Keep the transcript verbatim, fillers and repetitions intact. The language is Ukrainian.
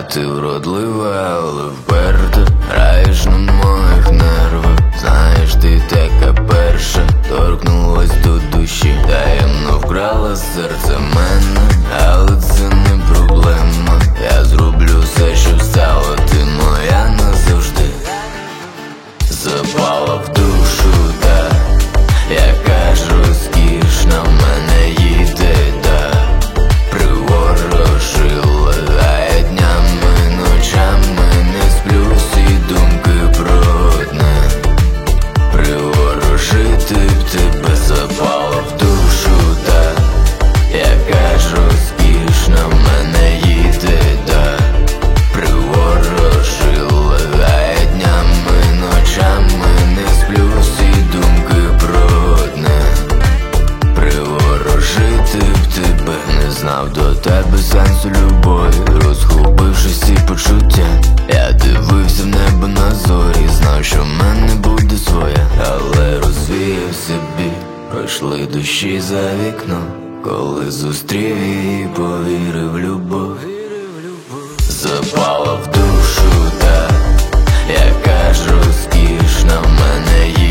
ти вродлива, але вперта, граєш на моїх нервах. Знаєш, ти така перша, торкнулась до душі, таємно вкрала серце мене, але це не проблема. Я зроблю все, щоб стала ти моя назавжди. Запала в душу та, яка ж розкішна, в мене їде та приворожила, а я днями, ночами не сплю, всі думки про одне приворожити б тебе. Запала в душу та, яка ж розкішна, в мене їде та приворожила, а я днями, ночами не сплю, всі думки про одне приворожити б тебе. Не знав до тебе сенсу любові, розгубивши всі почуття. Я дивився в небо на зорі, знав, що в мене буде своя, але розвіяв собі, пройшли дощі за вікном. Коли зустрів її, повірив в любов. Запала в душу та, яка ж розкішна, в мене є